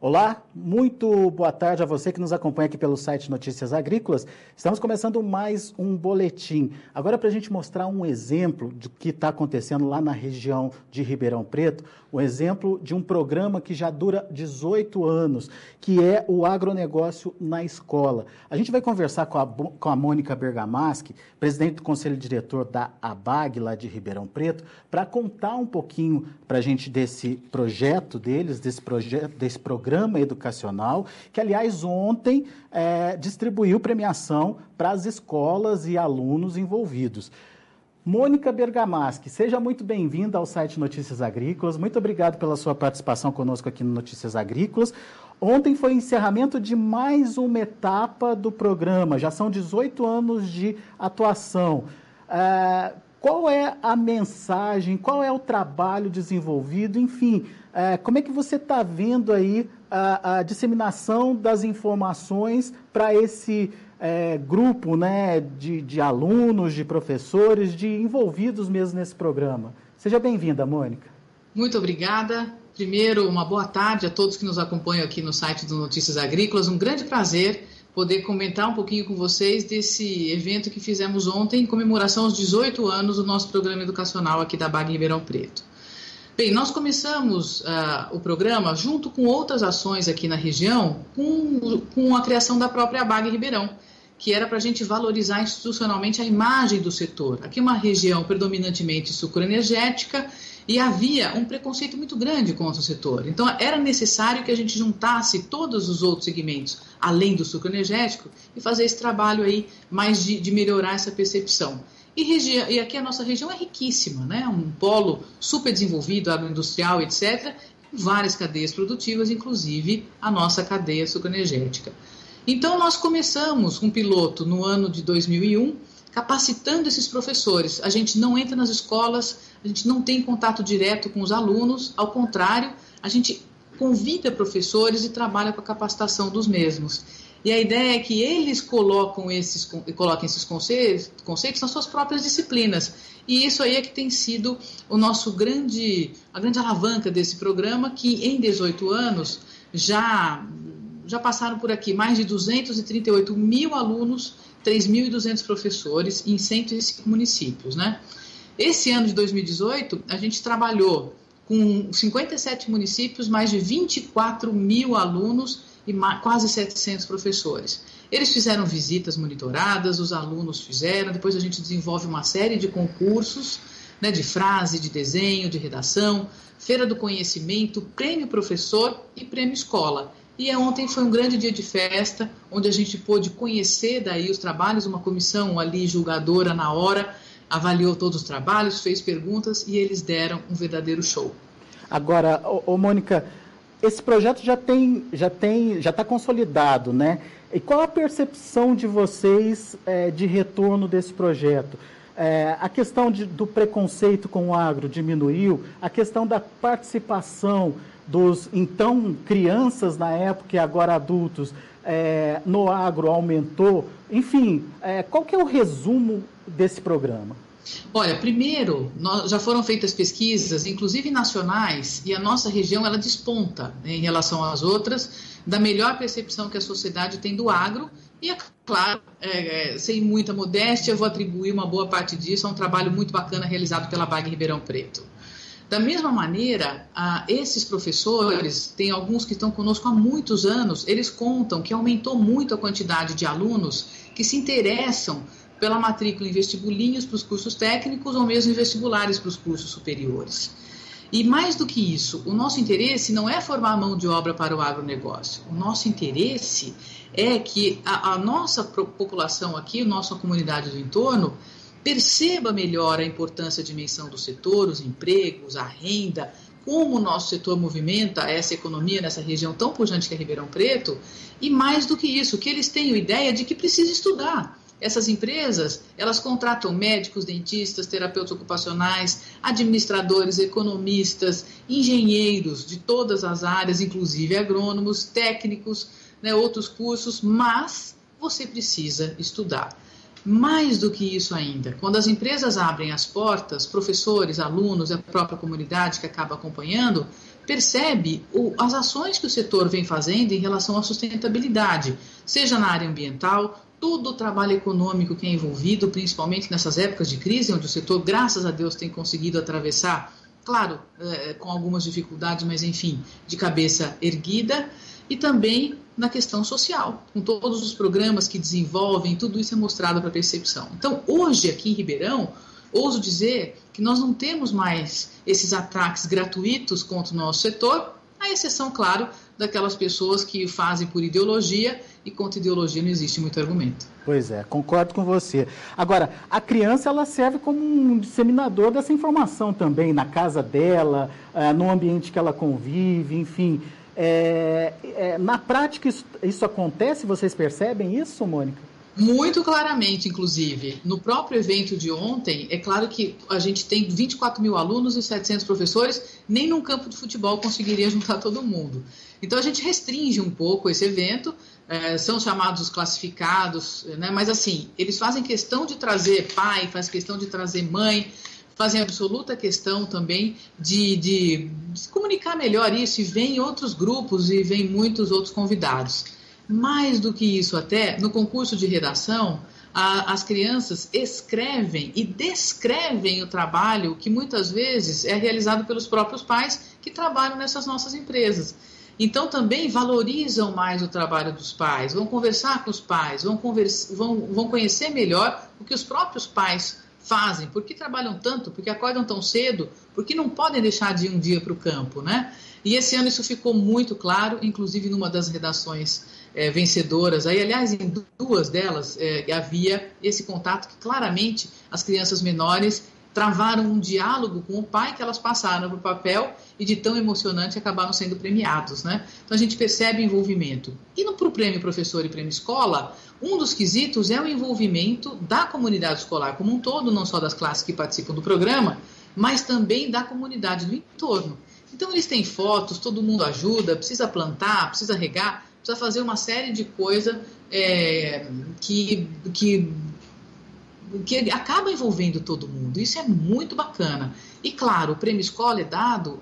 Olá, muito boa tarde a você que nos acompanha aqui pelo site Notícias Agrícolas. Estamos começando mais um boletim. Agora para a gente mostrar um exemplo do que está acontecendo lá na região de Ribeirão Preto, um exemplo de um programa que já dura 18 anos, que é o agronegócio na escola. A gente vai conversar com a Mônica Bergamaschi, presidente do Conselho Diretor da ABAG, lá de Ribeirão Preto, para contar um pouquinho para a gente desse projeto deles, desse programa educacional, que, aliás, ontem distribuiu premiação para as escolas e alunos envolvidos. Mônica Bergamaschi, seja muito bem-vinda ao site Notícias Agrícolas. Muito obrigado pela sua participação conosco aqui no Notícias Agrícolas. Ontem foi o encerramento de mais uma etapa do programa, já são 18 anos de atuação. Qual é a mensagem, qual é o trabalho desenvolvido, enfim, como é que você está vendo aí a disseminação das informações para esse grupo, né, de alunos, de professores, de envolvidos mesmo nesse programa? Seja bem-vinda, Mônica. Muito obrigada. Primeiro, uma boa tarde a todos que nos acompanham aqui no site do Notícias Agrícolas. Um grande prazer poder comentar um pouquinho com vocês desse evento que fizemos ontem em comemoração aos 18 anos do nosso programa educacional aqui da ABAG Ribeirão Preto. Bem, nós começamos o programa junto com outras ações aqui na região com a criação da própria ABAG Ribeirão, que era para a gente valorizar institucionalmente a imagem do setor. Aqui é uma região predominantemente sucroenergética e havia um preconceito muito grande contra o setor. Então, era necessário que a gente juntasse todos os outros segmentos, além do sucroenergético, e fazer esse trabalho aí mais de melhorar essa percepção. E aqui a nossa região é riquíssima, né? Um polo super desenvolvido, agroindustrial, etc., várias cadeias produtivas, inclusive a nossa cadeia sucroenergética. Então, nós começamos um piloto no ano de 2001, capacitando esses professores. A gente não entra nas escolas, a gente não tem contato direto com os alunos, ao contrário, a gente convida professores e trabalha com a capacitação dos mesmos. E a ideia é que eles coloquem esses conceitos nas suas próprias disciplinas. E isso aí é que tem sido a grande alavanca desse programa, que em 18 anos já passaram por aqui mais de 238 mil alunos, 3.200 professores em 105 municípios, né? Esse ano de 2018, a gente trabalhou com 57 municípios, mais de 24 mil alunos e quase 700 professores. Eles fizeram visitas monitoradas, os alunos fizeram, depois a gente desenvolve uma série de concursos, né, de frase, de desenho, de redação, feira do conhecimento, prêmio professor e prêmio escola. E ontem foi um grande dia de festa, onde a gente pôde conhecer daí os trabalhos, uma comissão ali julgadora na hora, avaliou todos os trabalhos, fez perguntas e eles deram um verdadeiro show. Agora, Mônica, esse projeto já está consolidado, né? E qual a percepção de vocês de retorno desse projeto? A questão do preconceito com o agro diminuiu, a questão da participação dos, então, crianças na época e agora adultos no agro aumentou. Enfim, qual que é o resumo desse programa? Olha, primeiro, já foram feitas pesquisas, inclusive nacionais, e a nossa região ela desponta, né, em relação às outras, da melhor percepção que a sociedade tem do agro. E, é claro, sem muita modéstia, eu vou atribuir uma boa parte disso a um trabalho muito bacana realizado pela ABAG Ribeirão Preto. Da mesma maneira, esses professores, tem alguns que estão conosco há muitos anos, eles contam que aumentou muito a quantidade de alunos que se interessam pela matrícula em vestibulinhos para os cursos técnicos ou mesmo em vestibulares para os cursos superiores. E mais do que isso, o nosso interesse não é formar mão de obra para o agronegócio. O nosso interesse é que a nossa população aqui, a nossa comunidade do entorno, perceba melhor a importância e a dimensão do setor, os empregos, a renda, como o nosso setor movimenta essa economia nessa região tão pujante que é Ribeirão Preto, e mais do que isso, que eles tenham ideia de que precisa estudar. Essas empresas, elas contratam médicos, dentistas, terapeutas ocupacionais, administradores, economistas, engenheiros de todas as áreas, inclusive agrônomos, técnicos, né, outros cursos, mas você precisa estudar. Mais do que isso ainda, quando as empresas abrem as portas, professores, alunos e a própria comunidade que acaba acompanhando, percebe as ações que o setor vem fazendo em relação à sustentabilidade, seja na área ambiental, todo o trabalho econômico que é envolvido, principalmente nessas épocas de crise, onde o setor, graças a Deus, tem conseguido atravessar, claro, com algumas dificuldades, mas enfim, de cabeça erguida, e também na questão social, com todos os programas que desenvolvem, tudo isso é mostrado para a percepção. Então, hoje, aqui em Ribeirão, ouso dizer que nós não temos mais esses ataques gratuitos contra o nosso setor, à exceção, claro, daquelas pessoas que fazem por ideologia, e contra ideologia não existe muito argumento. Pois é, concordo com você. Agora, a criança ela serve como um disseminador dessa informação também, na casa dela, no ambiente que ela convive, enfim. Na prática isso acontece? Vocês percebem isso, Mônica? Muito claramente, inclusive. No próprio evento de ontem, é claro que a gente tem 24 mil alunos e 700 professores, nem num campo de futebol conseguiria juntar todo mundo. Então, a gente restringe um pouco esse evento, são chamados os classificados, né? Mas assim, eles fazem questão de trazer pai, fazem questão de trazer mãe, fazem absoluta questão também de se comunicar melhor isso, e vem outros grupos e vem muitos outros convidados. Mais do que isso até, no concurso de redação, as crianças escrevem e descrevem o trabalho que muitas vezes é realizado pelos próprios pais que trabalham nessas nossas empresas. Então também valorizam mais o trabalho dos pais, vão conversar com os pais, vão conhecer melhor o que os próprios pais fazem, por que trabalham tanto, por que acordam tão cedo, por que não podem deixar de ir um dia para o campo, né? E esse ano isso ficou muito claro, inclusive numa das redações vencedoras. Aí, aliás, em duas delas havia esse contato que claramente as crianças menores travaram um diálogo com o pai que elas passaram para o papel e de tão emocionante acabaram sendo premiados, né? Então a gente percebe envolvimento. E para o prêmio professor e prêmio escola, um dos quesitos é o envolvimento da comunidade escolar como um todo, não só das classes que participam do programa, mas também da comunidade do entorno. Então eles têm fotos, todo mundo ajuda, precisa plantar, precisa regar, precisa fazer uma série de coisas que acaba envolvendo todo mundo. Isso é muito bacana. E claro, o prêmio escola é dado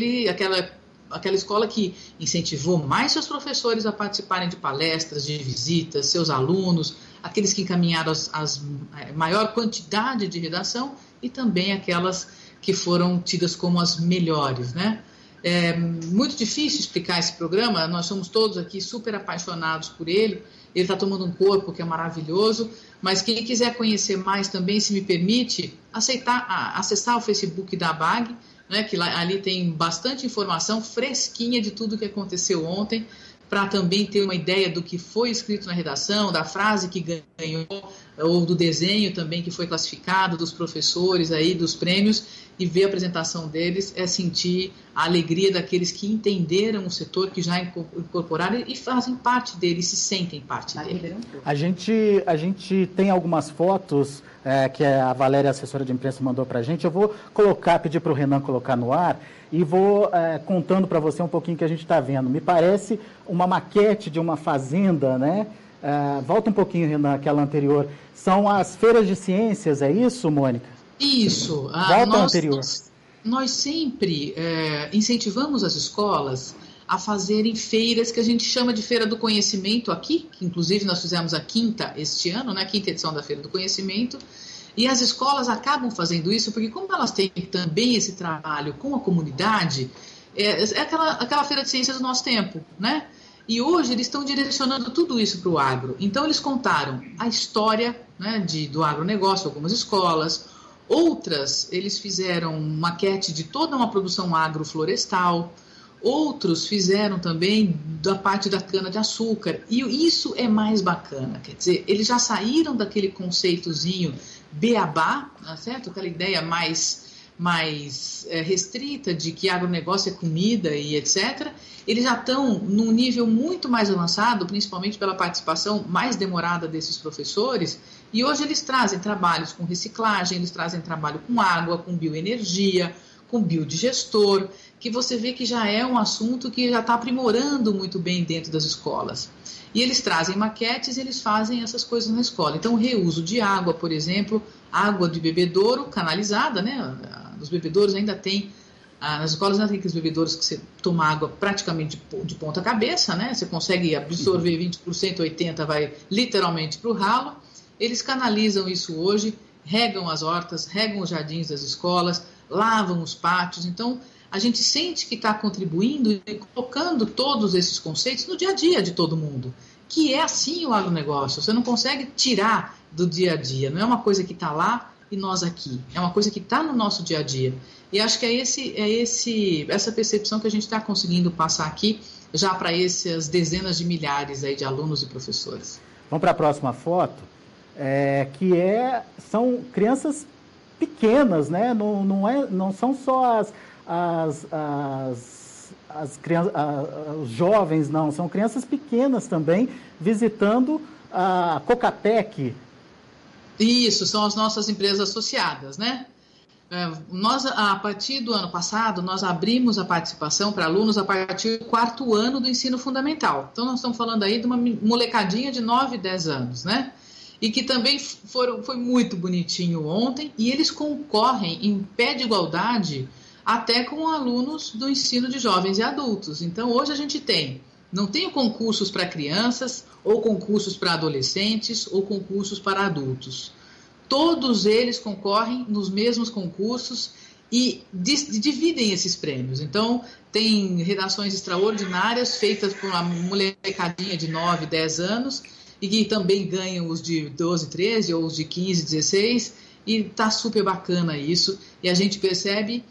àquela escola que incentivou mais seus professores a participarem de palestras, de visitas, seus alunos, aqueles que encaminharam a maior quantidade de redação e também aquelas que foram tidas como as melhores, né? É muito difícil explicar esse programa, nós somos todos aqui super apaixonados por ele, ele está tomando um corpo que é maravilhoso, mas quem quiser conhecer mais também, se me permite, acessar o Facebook da ABAG, né, que ali tem bastante informação fresquinha de tudo que aconteceu ontem, para também ter uma ideia do que foi escrito na redação, da frase que ganhou, ou do desenho também que foi classificado, dos professores aí, dos prêmios, e ver a apresentação deles é sentir a alegria daqueles que entenderam o setor, que já incorporaram e fazem parte dele, se sentem parte dele. A gente tem algumas fotos que a Valéria, assessora de imprensa, mandou para a gente. Eu vou pedir para o Renan colocar no ar e vou contando para você um pouquinho que a gente está vendo. Me parece uma maquete de uma fazenda, né? Volta um pouquinho, Renan, aquela anterior. São as feiras de ciências, é isso, Mônica? Isso. Volta ao anterior. Nós sempre incentivamos as escolas a fazerem feiras que a gente chama de Feira do Conhecimento aqui, que inclusive nós fizemos a quinta este ano, né, a quinta edição da Feira do Conhecimento, e as escolas acabam fazendo isso porque como elas têm também esse trabalho com a comunidade, é aquela feira de ciências do nosso tempo, né? E hoje eles estão direcionando tudo isso para o agro. Então eles contaram a história, né, do agronegócio, algumas escolas, outras eles fizeram maquete de toda uma produção agroflorestal, outros fizeram também da parte da cana-de-açúcar, e isso é mais bacana, quer dizer, eles já saíram daquele conceitozinho beabá, certo? Aquela ideia mais restrita de que agronegócio é comida e etc., eles já estão num nível muito mais avançado, principalmente pela participação mais demorada desses professores, e hoje eles trazem trabalhos com reciclagem, eles trazem trabalho com água, com bioenergia, com biodigestor, que você vê que já é um assunto que já está aprimorando muito bem dentro das escolas. E eles trazem maquetes e eles fazem essas coisas na escola. Então, o reuso de água, por exemplo, água de bebedouro canalizada, né? Os bebedouros ainda têm Nas escolas não tem aqueles bebedouros que você toma água praticamente de ponta cabeça, né? Você consegue absorver 20%, 80% vai literalmente para o ralo. Eles canalizam isso hoje, regam as hortas, regam os jardins das escolas, lavam os pátios. Então, a gente sente que está contribuindo e colocando todos esses conceitos no dia a dia de todo mundo, que é assim o agronegócio. Você não consegue tirar do dia a dia, não é uma coisa que está lá e nós aqui, é uma coisa que está no nosso dia a dia. E acho que essa percepção que a gente está conseguindo passar aqui já para essas dezenas de milhares aí de alunos e professores. Vamos para a próxima foto, são crianças pequenas, né? Não são só as crianças, os jovens, não, são crianças pequenas também visitando a Cocatec. Isso, são as nossas empresas associadas, né? Nós, a partir do ano passado, nós abrimos a participação para alunos a partir do 4º ano do ensino fundamental. Então, nós estamos falando aí de uma molecadinha de 9, 10 anos, né? E que também foi muito bonitinho ontem, e eles concorrem em pé de igualdade até com alunos do ensino de jovens e adultos. Então, hoje a gente não tem concursos para crianças, ou concursos para adolescentes, ou concursos para adultos. Todos eles concorrem nos mesmos concursos e dividem esses prêmios. Então, tem redações extraordinárias feitas por uma molecadinha de 9, 10 anos e que também ganham os de 12, 13 ou os de 15, 16, e está super bacana isso. E a gente percebe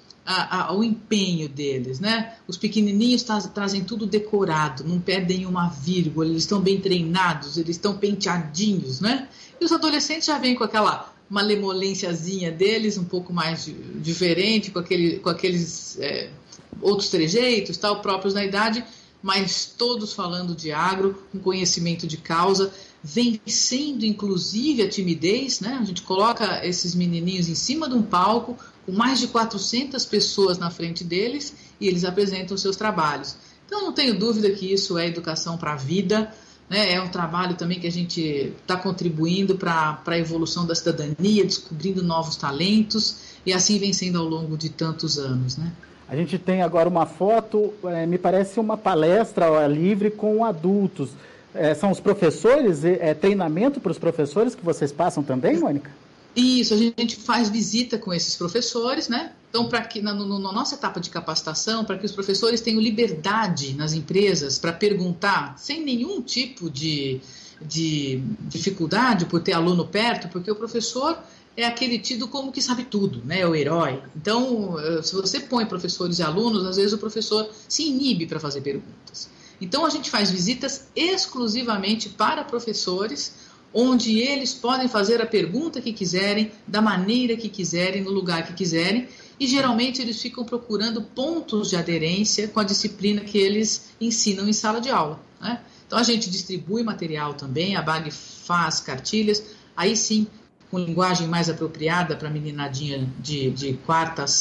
o empenho deles, né? Os pequenininhos trazem tudo decorado, não perdem uma vírgula, eles estão bem treinados, eles estão penteadinhos, né? E os adolescentes já vêm com aquela malemolênciazinha deles, um pouco mais diferente, com aqueles outros trejeitos, tal, próprios da idade, mas todos falando de agro, com conhecimento de causa, vencendo inclusive a timidez, né? A gente coloca esses menininhos em cima de um palco, com mais de 400 pessoas na frente deles, e eles apresentam seus trabalhos. Então, não tenho dúvida que isso é educação para a vida, né? É um trabalho também que a gente está contribuindo para a evolução da cidadania, descobrindo novos talentos, e assim vencendo ao longo de tantos anos, né? A gente tem agora uma foto, me parece uma palestra ao ar livre com adultos. São os professores, treinamento para os professores que vocês passam também, Mônica? Isso, a gente faz visita com esses professores, né? Então, para que na nossa etapa de capacitação, para que os professores tenham liberdade nas empresas para perguntar, sem nenhum tipo de dificuldade por ter aluno perto, porque o professor é aquele tido como que sabe tudo, né? É o herói. Então, se você põe professores e alunos, às vezes o professor se inibe para fazer perguntas. Então, a gente faz visitas exclusivamente para professores, onde eles podem fazer a pergunta que quiserem, da maneira que quiserem, no lugar que quiserem, e geralmente eles ficam procurando pontos de aderência com a disciplina que eles ensinam em sala de aula, né? Então, a gente distribui material também, a BAG faz cartilhas, aí sim, com linguagem mais apropriada para a meninadinha de quarto ao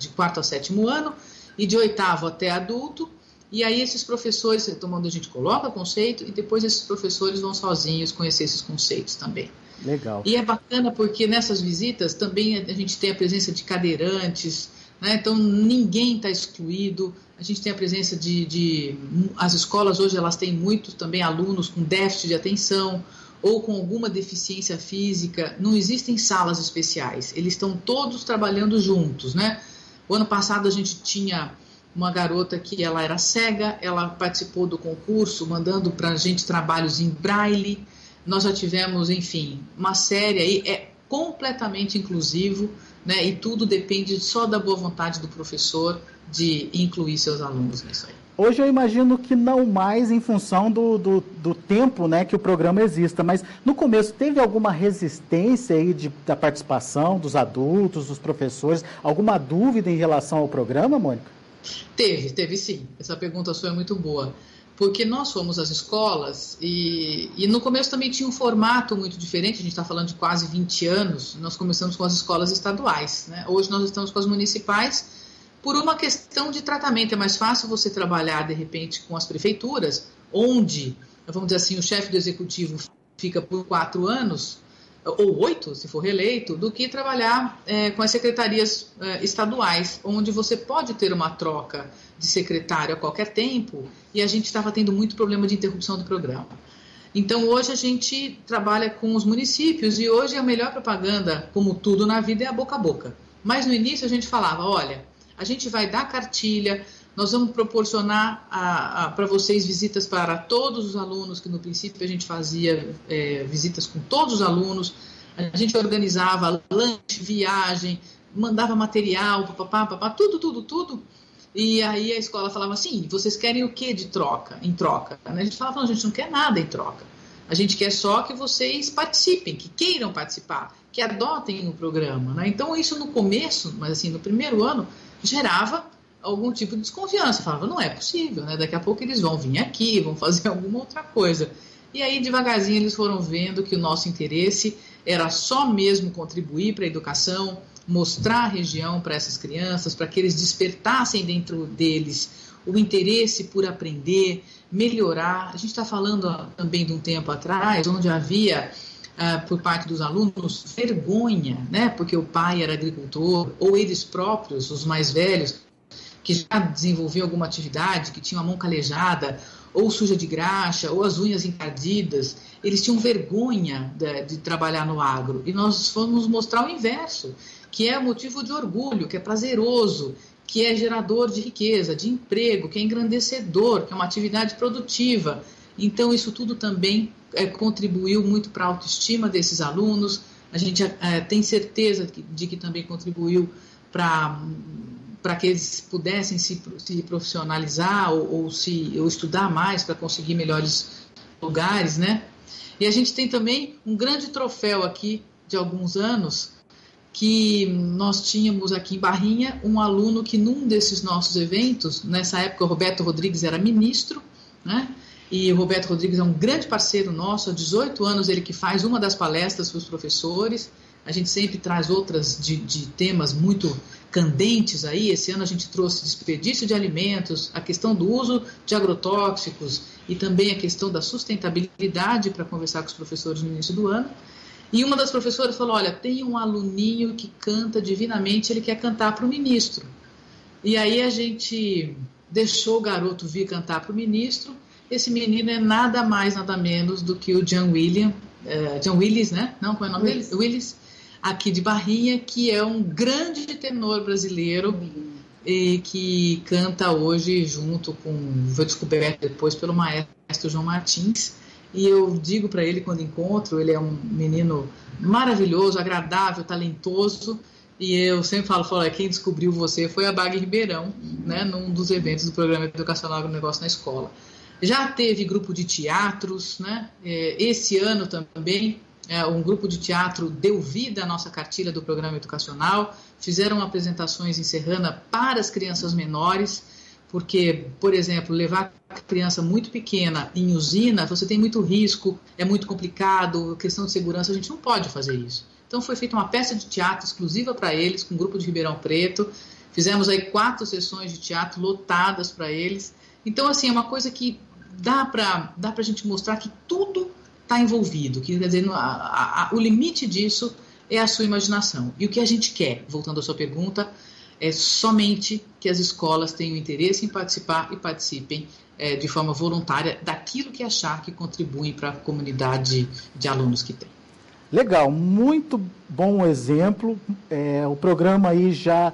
7º ano, e de 8º até adulto. E aí esses professores, onde a gente coloca conceito, e depois esses professores vão sozinhos conhecer esses conceitos também. Legal. E é bacana porque nessas visitas também a gente tem a presença de cadeirantes, né? Então ninguém está excluído. A gente tem a presença as escolas hoje elas têm muitos também alunos com déficit de atenção ou com alguma deficiência física. Não existem salas especiais, eles estão todos trabalhando juntos, né? O ano passado a gente tinha uma garota que ela era cega, ela participou do concurso, mandando para a gente trabalhos em braille. Nós já tivemos, enfim, uma série aí, é completamente inclusivo, né? E tudo depende só da boa vontade do professor de incluir seus alunos nisso aí. Hoje eu imagino que não mais em função do tempo, né, que o programa exista, mas no começo teve alguma resistência aí da participação dos adultos, dos professores, alguma dúvida em relação ao programa, Mônica? Teve sim. Essa pergunta sua é muito boa. Porque nós fomos às escolas e no começo também tinha um formato muito diferente, a gente está falando de quase 20 anos, nós começamos com as escolas estaduais, né? Hoje nós estamos com as municipais por uma questão de tratamento. É mais fácil você trabalhar, de repente, com as prefeituras, onde, vamos dizer assim, o chefe do executivo fica por 4 anos, ou 8, se for reeleito, do que trabalhar com as secretarias estaduais, onde você pode ter uma troca de secretário a qualquer tempo, e a gente estava tendo muito problema de interrupção do programa. Então, hoje a gente trabalha com os municípios, e hoje a melhor propaganda, como tudo na vida, é a boca a boca. Mas no início a gente falava, olha, a gente vai dar cartilha, nós vamos proporcionar para vocês visitas para todos os alunos, que no princípio a gente fazia visitas com todos os alunos, a gente organizava lanche, viagem, mandava material, papapá, tudo. E aí a escola falava assim, vocês querem o que de troca, em troca? A gente falava, não, a gente não quer nada em troca. A gente quer só que vocês participem, que queiram participar, que adotem o programa, né? Então isso no começo, mas assim, no primeiro ano, gerava algum tipo de desconfiança. Falava, não é possível, né? Daqui a pouco eles vão vir aqui, vão fazer alguma outra coisa. E aí, devagarzinho, eles foram vendo que o nosso interesse era só mesmo contribuir para a educação, mostrar a região para essas crianças, para que eles despertassem dentro deles o interesse por aprender, melhorar. A gente está falando também de um tempo atrás, onde havia, por parte dos alunos, vergonha, né? Porque o pai era agricultor, ou eles próprios, os mais velhos, que já desenvolviam alguma atividade, que tinham a mão calejada, ou suja de graxa, ou as unhas encardidas, eles tinham vergonha de trabalhar no agro. E nós fomos mostrar o inverso, que é motivo de orgulho, que é prazeroso, que é gerador de riqueza, de emprego, que é engrandecedor, que é uma atividade produtiva. Então, isso tudo também contribuiu muito para a autoestima desses alunos. A gente tem certeza de que também contribuiu para que eles pudessem se profissionalizar ou estudar mais para conseguir melhores lugares, né? E a gente tem também um grande troféu aqui de alguns anos, que nós tínhamos aqui em Barrinha um aluno que num desses nossos eventos, nessa época o Roberto Rodrigues era ministro, né? E o Roberto Rodrigues é um grande parceiro nosso, há 18 anos ele que faz uma das palestras para os professores. A gente sempre traz outras de temas muito candentes aí. Esse ano a gente trouxe desperdício de alimentos, a questão do uso de agrotóxicos e também a questão da sustentabilidade para conversar com os professores no início do ano. E uma das professoras falou, olha, tem um aluninho que canta divinamente, ele quer cantar para o ministro. E aí a gente deixou o garoto vir cantar para o ministro. Esse menino é nada mais, nada menos do que o John Willis, né? Não, qual é o nome dele? Willis, aqui de Barrinha, que é um grande tenor brasileiro e que canta hoje junto com, foi descoberto depois pelo maestro João Martins. E eu digo para ele quando encontro, ele é um menino maravilhoso, agradável, talentoso. E eu sempre falo, quem descobriu você foi a Bagre Ribeirão, né, num dos eventos do Programa Educacional Agronegócio na Escola. Já teve grupo de teatros, né? Esse ano também um grupo de teatro deu vida à nossa cartilha do Programa Educacional, fizeram apresentações em Serrana para as crianças menores, porque, por exemplo, levar a criança muito pequena em usina, você tem muito risco, é muito complicado, questão de segurança, a gente não pode fazer isso. Então foi feita uma peça de teatro exclusiva para eles, com o grupo de Ribeirão Preto, fizemos aí 4 sessões de teatro lotadas para eles. Então, assim, é uma coisa que dá para a gente mostrar que tudo está envolvido, que, quer dizer, o limite disso é a sua imaginação. E o que a gente quer, voltando à sua pergunta, é somente que as escolas tenham interesse em participar e participem de forma voluntária daquilo que achar que contribuem para a comunidade de alunos que tem. Legal, muito bom exemplo. O programa aí já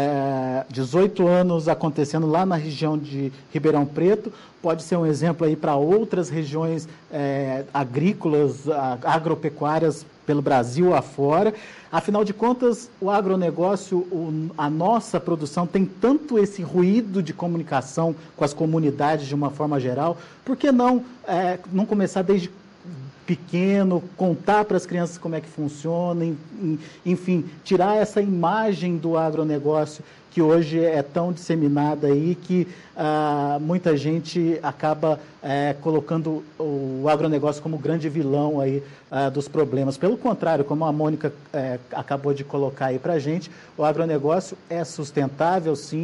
18 anos acontecendo lá na região de Ribeirão Preto, pode ser um exemplo aí para outras regiões agrícolas, agropecuárias pelo Brasil afora. Afinal de contas, o agronegócio, a nossa produção tem tanto esse ruído de comunicação com as comunidades de uma forma geral, por que não começar desde pequeno, contar para as crianças como é que funciona, enfim, tirar essa imagem do agronegócio que hoje é tão disseminada aí que muita gente acaba colocando o agronegócio como grande vilão aí dos problemas. Pelo contrário, como a Mônica acabou de colocar aí para a gente, o agronegócio é sustentável, sim,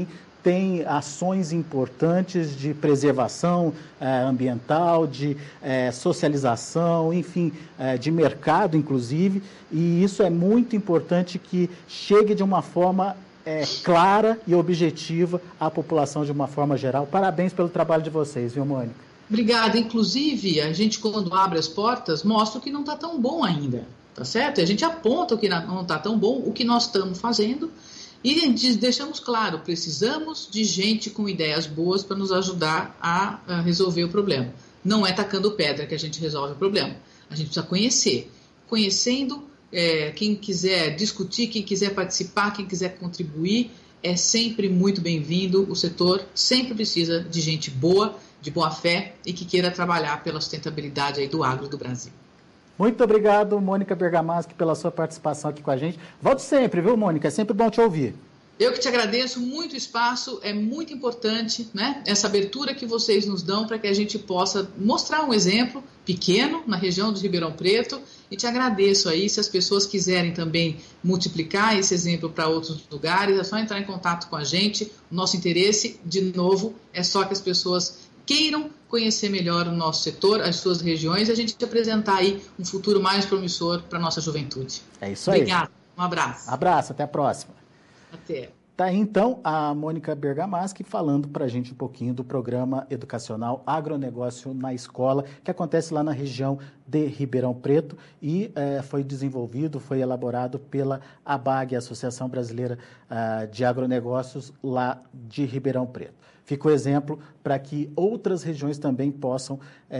tem ações importantes de preservação ambiental, de socialização, enfim, de mercado, inclusive, e isso é muito importante que chegue de uma forma clara e objetiva à população de uma forma geral. Parabéns pelo trabalho de vocês, viu, Mônica? Obrigada. Inclusive, a gente, quando abre as portas, mostra o que não está tão bom ainda, tá certo? A gente aponta o que não está tão bom, o que nós estamos fazendo, e deixamos claro, precisamos de gente com ideias boas para nos ajudar a resolver o problema. Não é tacando pedra que a gente resolve o problema. A gente precisa conhecer. Conhecendo, quem quiser discutir, quem quiser participar, quem quiser contribuir, é sempre muito bem-vindo. O setor sempre precisa de gente boa, de boa fé e que queira trabalhar pela sustentabilidade aí do agro do Brasil. Muito obrigado, Mônica Bergamaschi, pela sua participação aqui com a gente. Volte sempre, viu, Mônica? É sempre bom te ouvir. Eu que te agradeço, muito espaço, é muito importante, né? Essa abertura que vocês nos dão para que a gente possa mostrar um exemplo pequeno na região de Ribeirão Preto, e te agradeço aí, se as pessoas quiserem também multiplicar esse exemplo para outros lugares, é só entrar em contato com a gente. O nosso interesse, de novo, é só que as pessoas queiram conhecer melhor o nosso setor, as suas regiões, e a gente apresentar aí um futuro mais promissor para a nossa juventude. É isso aí. Obrigada, um abraço. Abraço, até a próxima. Até. Tá aí, então, a Mônica Bergamaschi falando para a gente um pouquinho do programa educacional Agronegócio na Escola, que acontece lá na região de Ribeirão Preto e foi desenvolvido, foi elaborado pela ABAG, Associação Brasileira de Agronegócios, lá de Ribeirão Preto. Fica o exemplo para que outras regiões também possam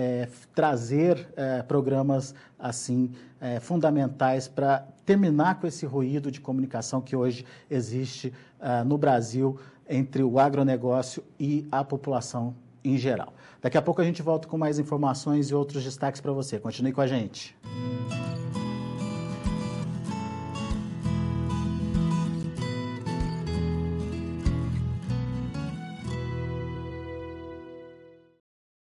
trazer programas assim fundamentais para terminar com esse ruído de comunicação que hoje existe no Brasil entre o agronegócio e a população em geral. Daqui a pouco a gente volta com mais informações e outros destaques para você. Continue com a gente.